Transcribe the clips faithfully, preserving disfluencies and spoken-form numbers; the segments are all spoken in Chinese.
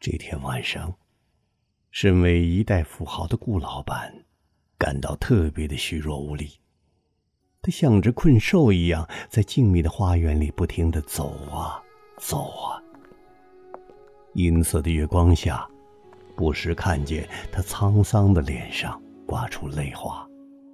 这天晚上，身为一代富豪的顾老板感到特别的虚弱无力。他像只困兽一样，在静谧的花园里不停地走啊走啊。阴色的月光下，不时看见他沧桑的脸上挂出泪花。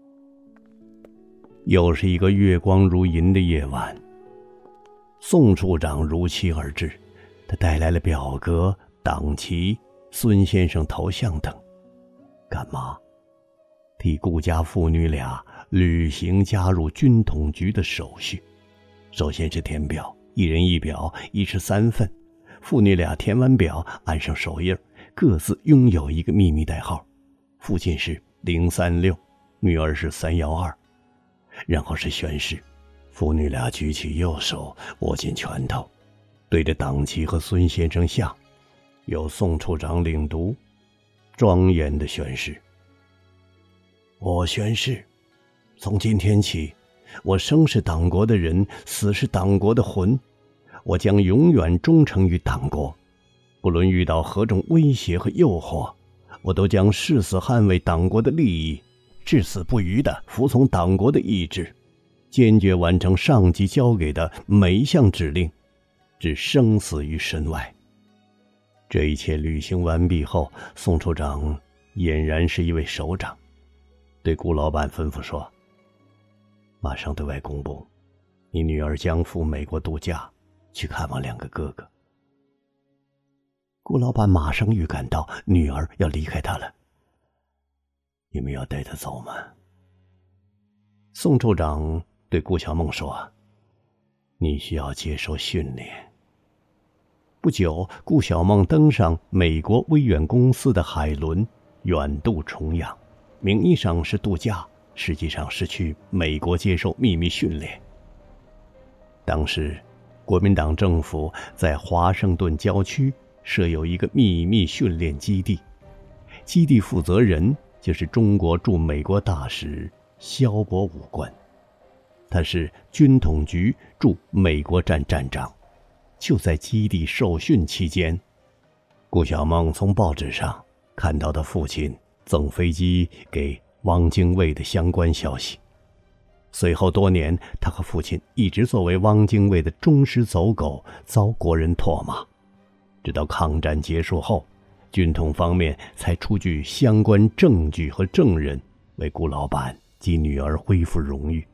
又是一个月光如银的夜晚，宋处长如期而至，他带来了表格、党旗、孙先生头像等。干嘛？替顾家父女俩履行加入军统局的手续。首先是填表，一人一表，一式三份。父女俩填完表，按上手印，各自拥有一个秘密代号。父亲是零三六，女儿是三一二。然后是宣誓。父女俩举起右手，握紧拳头，对着党旗和孙先生像，由宋处长领读，庄严的宣誓。我宣誓，从今天起，我生是党国的人，死是党国的魂。我将永远忠诚于党国，不论遇到何种威胁和诱惑，我都将誓死捍卫党国的利益，至死不渝地服从党国的意志，坚决完成上级交给的每一项指令，至生死于身外。这一切履行完毕后，宋处长俨然是一位首长，对顾老板吩咐说：马上对外公布，你女儿将赴美国度假，去看望两个哥哥。顾老板马上预感到女儿要离开他了。你们要带她走吗？宋处长对顾小梦说：你需要接受训练。不久，顾小梦登上美国威远公司的海轮，远渡重洋，名义上是度假，实际上是去美国接受秘密训练。当时国民党政府在华盛顿郊区设有一个秘密训练基地，基地负责人就是中国驻美国大使萧伯武官，他是军统局驻美国站站长。就在基地受训期间，顾小梦从报纸上看到他父亲赠飞机给汪精卫的相关消息。随后多年，他和父亲一直作为汪精卫的忠实走狗，遭国人唾骂。直到抗战结束后，军统方面才出具相关证据和证人，为顾老板及女儿恢复荣誉。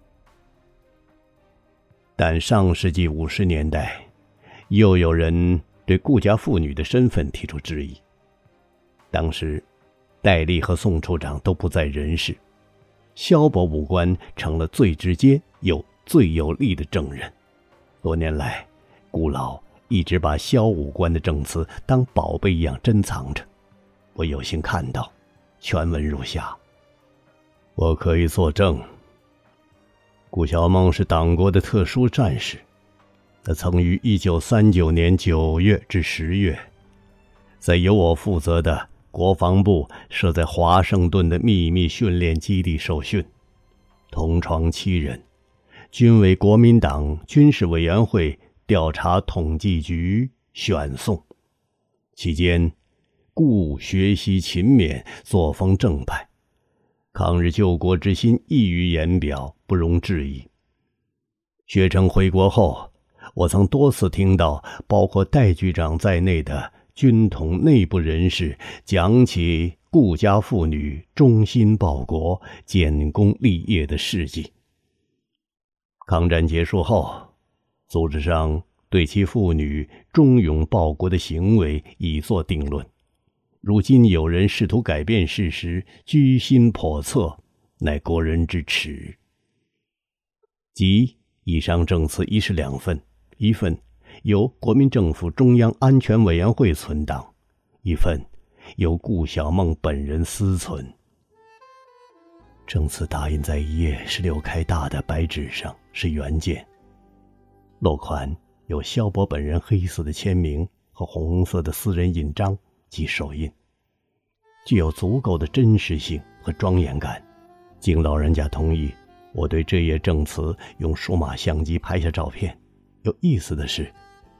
但上世纪五十年代，又有人对顾家妇女的身份提出质疑。当时戴笠和宋处长都不在人世，萧伯武官成了最直接又最有力的证人。多年来，顾老一直把萧武官的证词当宝贝一样珍藏着。我有幸看到，全文如下。我可以作证，顾小梦是党国的特殊战士，他曾于一九三九年九月至十月，在由我负责的国防部设在华盛顿的秘密训练基地受训，同床七人，均为国民党军事委员会调查统计局选送。期间，顾学习勤勉，作风正派，抗日救国之心溢于言表，不容置疑。学成回国后，我曾多次听到包括戴局长在内的军统内部人士讲起顾家妇女忠心报国、建功立业的事迹。抗战结束后，组织上对其妇女忠勇报国的行为已作定论。如今有人试图改变事实，居心叵测，乃国人之耻。即以上证词一式两份，一份由国民政府中央安全委员会存档，一份由顾小梦本人私存。证词打印在一页十六开大的白纸上，是原件，落款有萧伯本人黑色的签名和红色的私人印章及手印，具有足够的真实性和庄严感。经老人家同意，我对这页证词用数码相机拍下照片。有意思的是，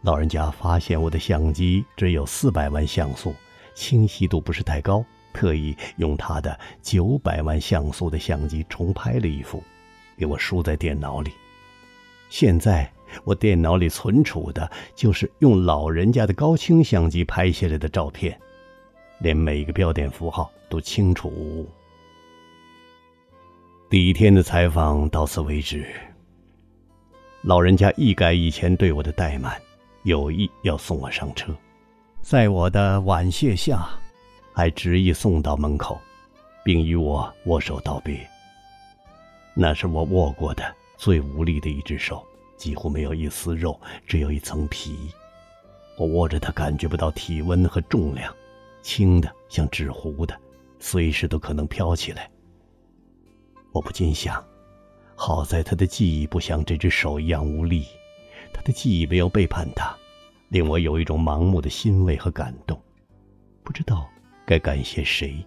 老人家发现我的相机只有四百万像素，清晰度不是太高，特意用他的九百万像素的相机重拍了一幅，给我输在电脑里。现在我电脑里存储的就是用老人家的高清相机拍下来的照片，连每个标点符号都清楚无误。第一天的采访到此为止。老人家一改以前对我的怠慢，有意要送我上车，在我的婉谢下，还执意送到门口，并与我握手道别。那是我握过的最无力的一只手，几乎没有一丝肉，只有一层皮。我握着它感觉不到体温和重量，轻的像纸糊的，随时都可能飘起来。我不禁想，好在他的记忆不像这只手一样无力，他的记忆没有背叛他，令我有一种盲目的欣慰和感动，不知道该感谢谁。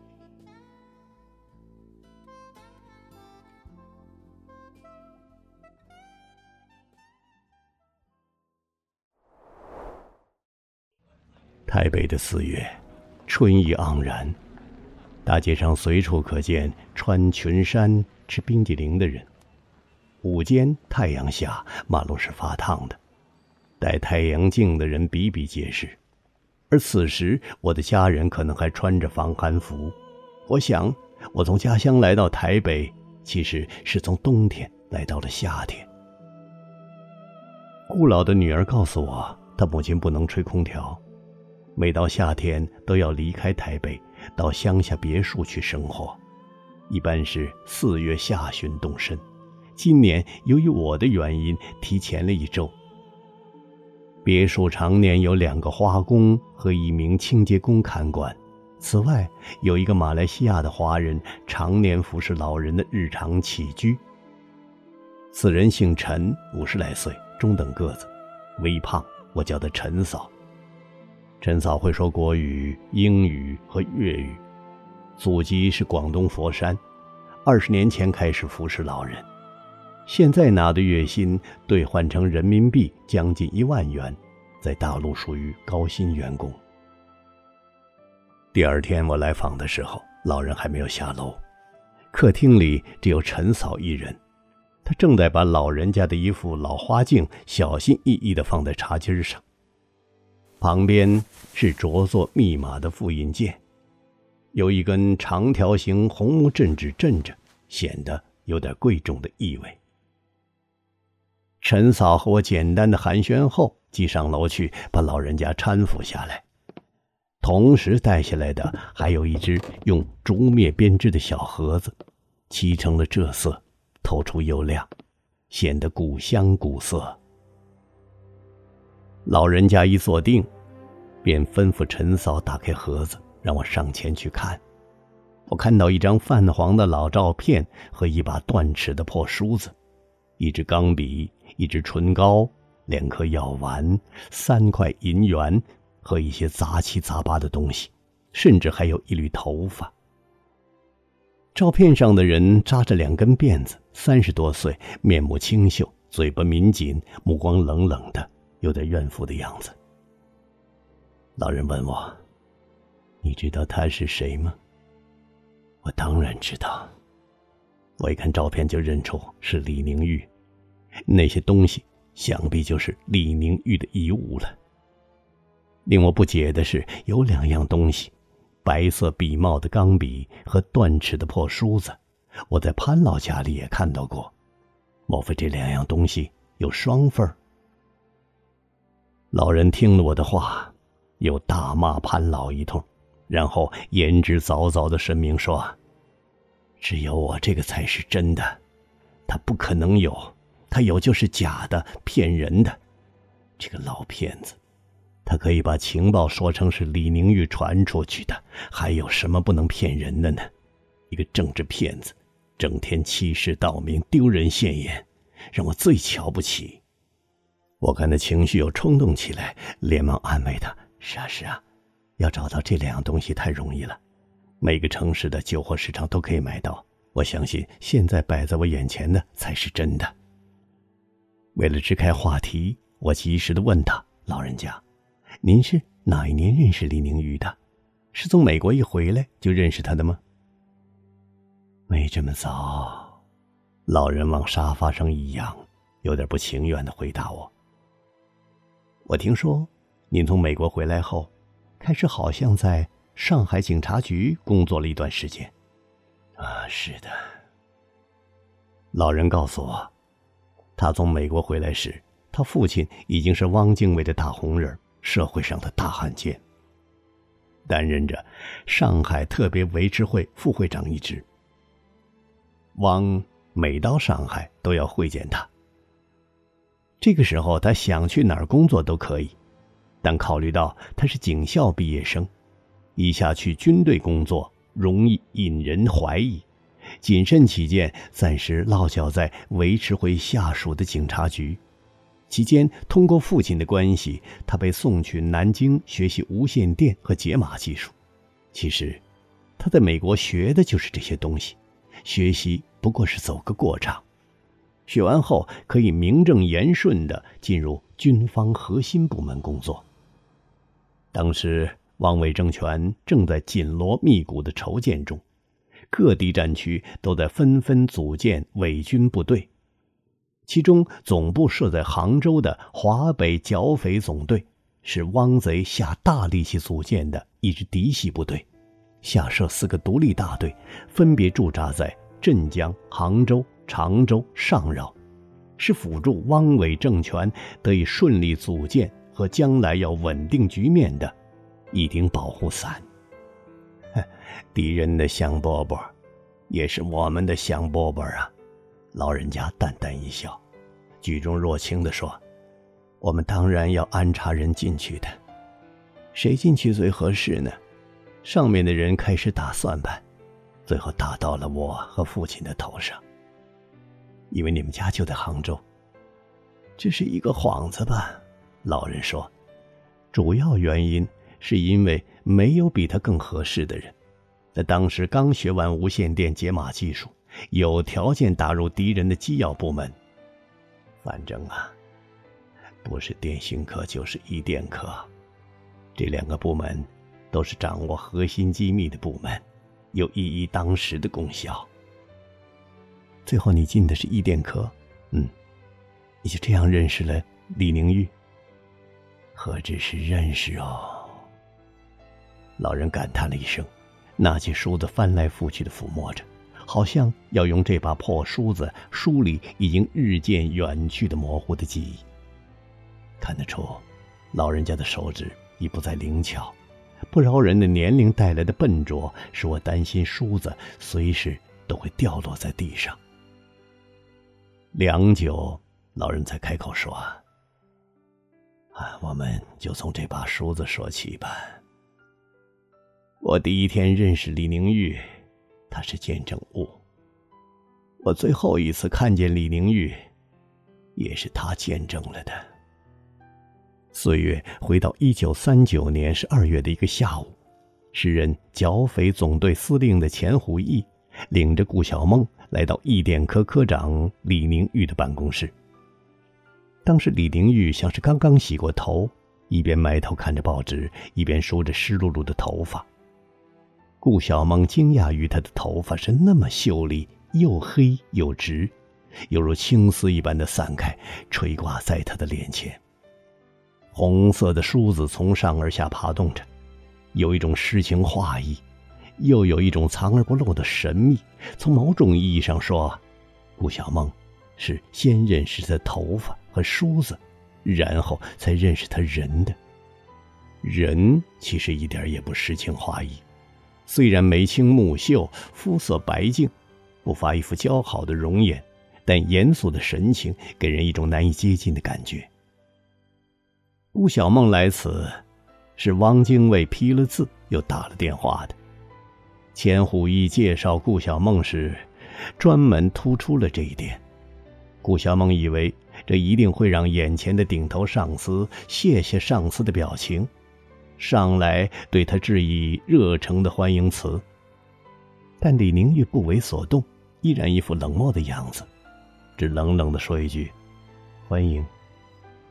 台北的四月，春意盎然，大街上随处可见穿裙衫吃冰激凌的人。午间太阳下，马路是发烫的，戴太阳镜的人比比皆是。而此时我的家人可能还穿着防寒服。我想我从家乡来到台北，其实是从冬天来到了夏天。顾老的女儿告诉我，她母亲不能吹空调，每到夏天都要离开台北，到乡下别墅去生活，一般是四月下旬动身。今年由于我的原因提前了一周。别墅常年有两个花工和一名清洁工看管，此外有一个马来西亚的华人常年服侍老人的日常起居。此人姓陈，五十来岁，中等个子，微胖，我叫他陈嫂。陈嫂会说国语、英语和粤语，祖籍是广东佛山，二十年前开始服侍老人，现在拿的月薪兑换成人民币将近一万元，在大陆属于高薪员工。第二天我来访的时候，老人还没有下楼，客厅里只有陈嫂一人，她正在把老人家的一副老花镜小心翼翼地放在茶几上，旁边是着作密码的复印件，有一根长条形红木镇纸镇着，显得有点贵重的意味。陈嫂和我简单的寒暄后，即上楼去把老人家搀扶下来，同时带下来的还有一只用竹篾编织的小盒子，漆成了蔗色，透出幽亮，显得古香古色。老人家一坐定，便吩咐陈嫂打开盒子，让我上前去看。我看到一张泛黄的老照片和一把断齿的破梳子，一支钢笔，一支唇膏，两颗药丸，三块银元和一些杂七杂八的东西，甚至还有一缕头发。照片上的人扎着两根辫子，三十多岁，面目清秀，嘴巴抿紧，目光冷冷的，有点怨妇的样子。老人问我，你知道他是谁吗？我当然知道，我一看照片就认出是李宁玉，那些东西想必就是李宁玉的遗物了。令我不解的是，有两样东西，白色笔帽的钢笔和断齿的破梳子，我在潘老家里也看到过，莫非这两样东西有双份？老人听了我的话，又大骂潘老一通，然后言之凿凿地声明说，只有我这个才是真的，他不可能有，他有就是假的，骗人的。这个老骗子，他可以把情报说成是李宁玉传出去的，还有什么不能骗人的呢？一个政治骗子，整天欺世盗名，丢人现眼，让我最瞧不起。我看他情绪又冲动起来，连忙安慰他，是啊是啊，要找到这两样东西太容易了，每个城市的旧货市场都可以买到，我相信现在摆在我眼前的才是真的。为了支开话题，我及时地问他， 老人家，您是哪一年认识李宁玉的？是从美国一回来就认识他的吗？没这么早，老人往沙发上一仰，有点不情愿地回答我。我听说您从美国回来后，开始好像在上海警察局工作了一段时间。啊，是的。老人告诉我，他从美国回来时，他父亲已经是汪精卫的大红人，社会上的大汉奸，担任着上海特别维持会副会长一职。汪每到上海都要会见他。这个时候他想去哪儿工作都可以，但考虑到他是警校毕业生，一下去军队工作容易引人怀疑，谨慎起见，暂时落脚在维持会下属的警察局。期间通过父亲的关系，他被送去南京学习无线电和解码技术。其实他在美国学的就是这些东西，学习不过是走个过场，学完后可以名正言顺地进入军方核心部门工作。当时汪伪政权正在紧锣密鼓的筹建中，各地战区都在纷纷组建伪军部队，其中总部设在杭州的华北剿匪总队是汪贼下大力气组建的一支嫡系部队，下设四个独立大队，分别驻扎在镇江、杭州、常州、上饶，是辅助汪伪政权得以顺利组建和将来要稳定局面的一顶保护伞。敌人的香饽饽也是我们的香饽饽啊，老人家淡淡一笑，举重若轻地说，我们当然要安插人进去的。谁进去最合适呢？上面的人开始打算盘，最后打到了我和父亲的头上。因为你们家就在杭州。这是一个幌子吧？老人说，主要原因是因为没有比他更合适的人，在当时刚学完无线电解码技术，有条件打入敌人的机要部门。反正啊，不是电信科就是一电科，这两个部门都是掌握核心机密的部门，有一一当十的功效。最后你进的是一电科，嗯，你就这样认识了李宁玉？何止是认识哦！老人感叹了一声，拿起梳子翻来覆去的抚摸着，好像要用这把破梳子梳理已经日渐远去的模糊的记忆。看得出，老人家的手指已不再灵巧，不饶人的年龄带来的笨拙，使我担心梳子随时都会掉落在地上。良久，老人才开口说：“啊，我们就从这把梳子说起吧。我第一天认识李宁玉，他是见证物；我最后一次看见李宁玉，也是他见证了的。”岁月回到一九三九年十二月的一个下午，时任剿匪总队司令的钱虎义领着顾小梦来到一电科科长李宁玉的办公室。当时李宁玉像是刚刚洗过头，一边埋头看着报纸，一边梳着湿漉漉的头发。顾小梦惊讶于他的头发是那么秀丽，又黑又直，犹如青丝一般的散开，垂挂在他的脸前。红色的梳子从上而下爬动着，有一种诗情画意，又有一种藏而不露的神秘。从某种意义上说，顾小梦是先认识他头发和梳子，然后才认识他人的。人其实一点也不诗情画意，虽然眉清目秀，肤色白净，不乏一副姣好的容颜，但严肃的神情给人一种难以接近的感觉。顾小梦来此是汪精卫批了字又打了电话的。钱虎义介绍顾小梦时专门突出了这一点。顾小梦以为这一定会让眼前的顶头上司谢谢上司的表情，上来对他致以热诚的欢迎词。但李宁玉不为所动，依然一副冷漠的样子，只冷冷地说一句：“欢迎。”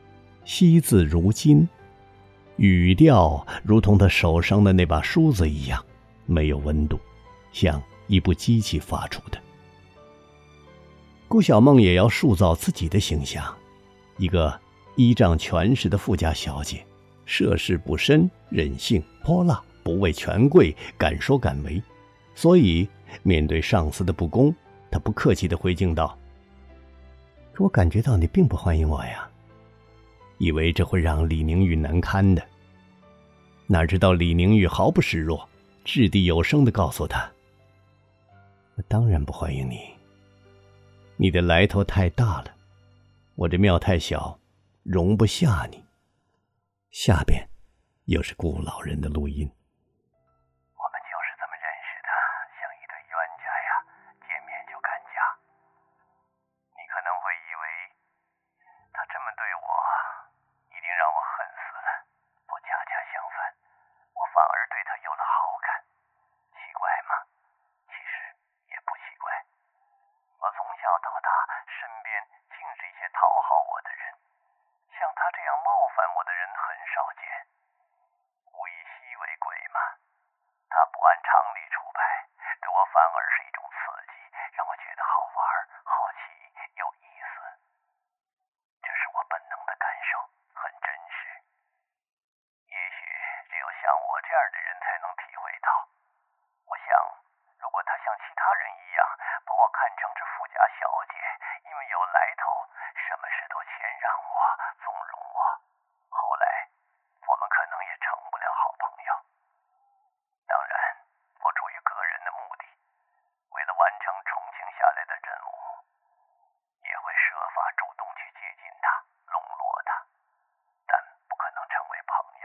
惜字如金，语调如同他手上的那把梳子一样，没有温度，像一部机器发出的。顾小梦也要塑造自己的形象，一个依仗权势的富家小姐，涉世不深，任性泼辣，不畏权贵，敢说敢为。所以面对上司的不公，她不客气地回敬道：可我感觉到你并不欢迎我呀。以为这会让李宁玉难堪的，哪知道李宁玉毫不示弱，掷地有声地告诉他：我当然不欢迎你，你的来头太大了，我这庙太小，容不下你。下边又是顾老人的录音。 我们就是这么认识的，像一对冤家呀，见面就干架。你可能会以为他这么对我一定让我恨死了，不，恰恰相反，我反而对他有了好感。奇怪吗？其实也不奇怪，我从小到大身边尽是一些讨好我的人，像他这样冒犯我的人很少见。物以稀为贵嘛，他不按常理出牌，对我反而是一种刺激，让我觉得好玩、好奇、有意思。这是我本能的感受，很真实。也许只有像我这样的人才能体会到。我想，如果他像其他人一样把我看成是富家小姐，因为有来头，什么事都谦让我、纵容我，后来我们可能也成不了好朋友。当然，我出于个人的目的，为了完成重庆下来的任务，也会设法主动去接近他，笼络他，但不可能成为朋友。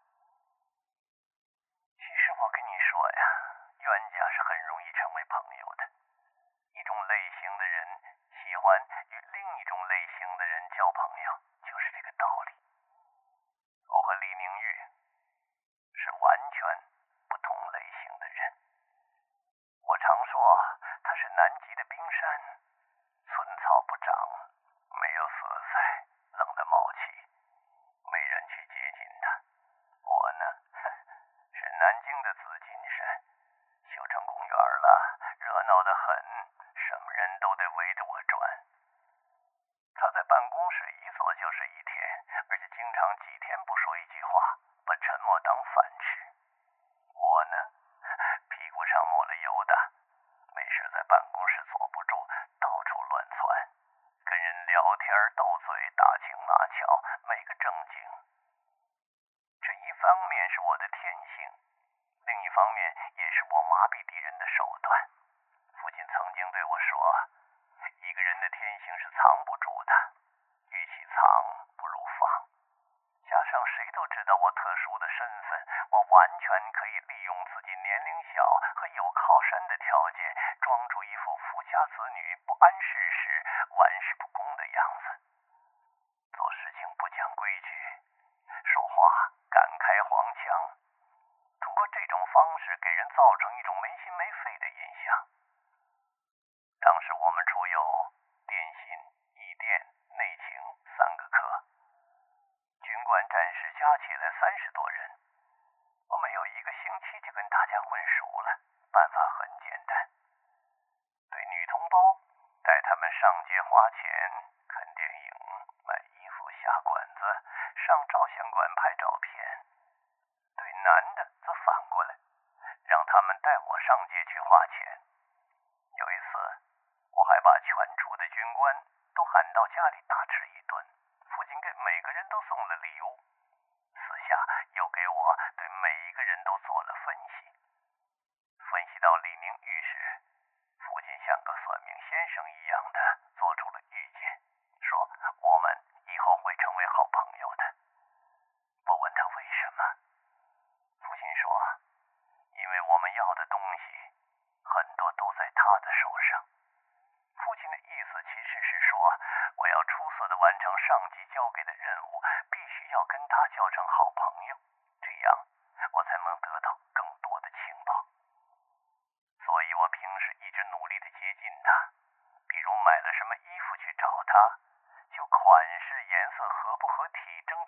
其实我跟你说呀，冤家是很容易成为朋友的。一种类型的人喜欢与另一种类型的人交朋友，就是这个道理。我和李宁玉是完全不同类型的人。我常说他是南极的冰山，寸草不长，没有色彩，冷得冒气，没人去接近他。我呢，是南京的紫金山，修成公园了，热闹得很，什么人都得围着我转。他在办公室一坐就是一天，而且经常几天不说一句话，把沉默当饭吃。我呢，屁股上抹了油的，没事在办公室坐不住，到处乱窜，跟人聊天斗嘴，打情骂俏，没个正经。这一方面是我的天性，另一方面也是我麻痹敌人的手段。父亲曾经对我说，一个人的天性是藏不住的，与其藏不如放。加上谁都知道我特殊的身份，我完全可以利用自己年龄小和有靠山的条件，装出一副富家子女不谙世事、玩世不恭的样子。做事情不讲规矩，说话敢开黄腔，通过这种方式给人造成一种没心没肺的印象。当时我们出有电信、译电、内情三个科，军官战士加起来三十多人。我没有一个星期就跟大家混熟了，办法很简单。对女同胞，带他们上街花钱、看电影、买衣服、下馆子、上照相馆拍照片。对男的则反过来，让他们带我上街去花钱。有一次，我还把全处的军官都喊到家里大吃一顿，父亲给每个人都送了礼物，私下又给我对每一个人都做了分析。分析到李宁玉时，父亲像个算命先生一样的做出了预见，说我们以后会成为好朋友的。我问他为什么，父亲说，因为我们要的东西很多都在他的手上。父亲的意思其实是说，我要出色的完成上级交给的任务，必须要跟他交成好朋友，这样我才能得到更多的情报。所以我平时一直努力的接近他，比如买了什么衣服去找他，就款式、颜色合不合体征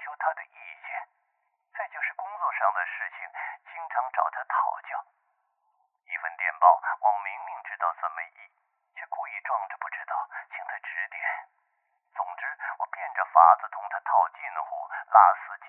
的事情，经常找他讨教。一份电报，我明明知道怎么译，却故意装着不知道，请他指点。总之，我变着法子同他套近乎，拉丝进